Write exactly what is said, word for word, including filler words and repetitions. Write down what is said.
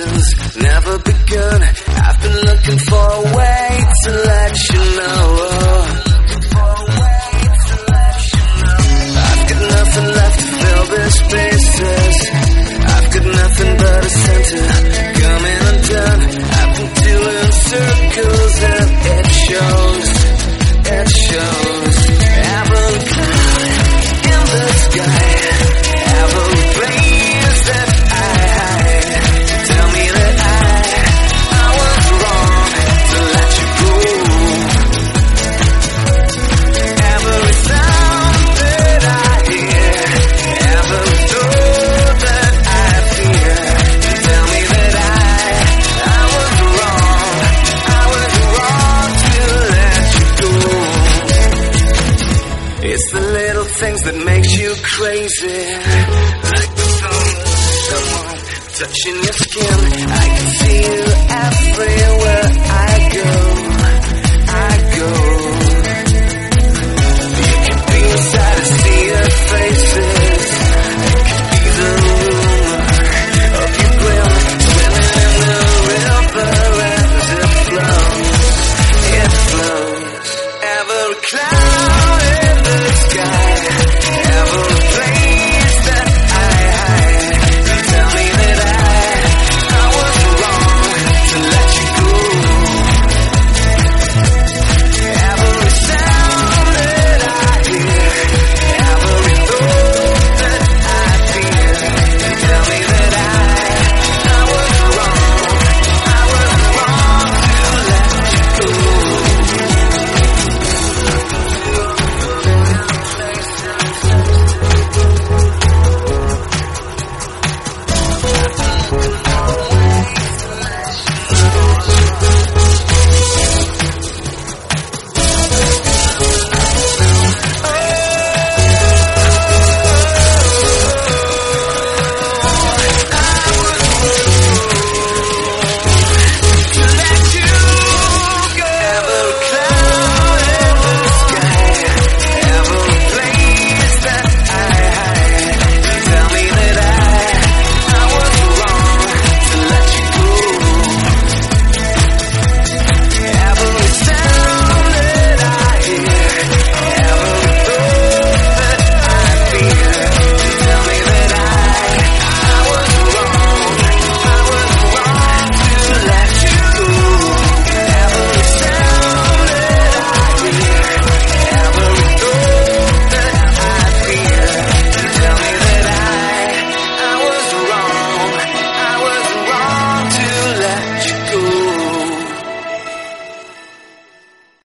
reasons never begun. I've been looking for a way to let you know. I've got nothing left to fill the spaces. I've got nothing but a center coming undone. I've been doing circles and it shows, it shows. Every cloud in the sky, every place that I hide. Tell me that I, I was wrong to let you go. Every sound that I hear, every thought that I fear. Tell me that I, I was wrong, I was wrong to let you go. It's the little things that makes you crazy, like the sound of someone touching your skin. I can see you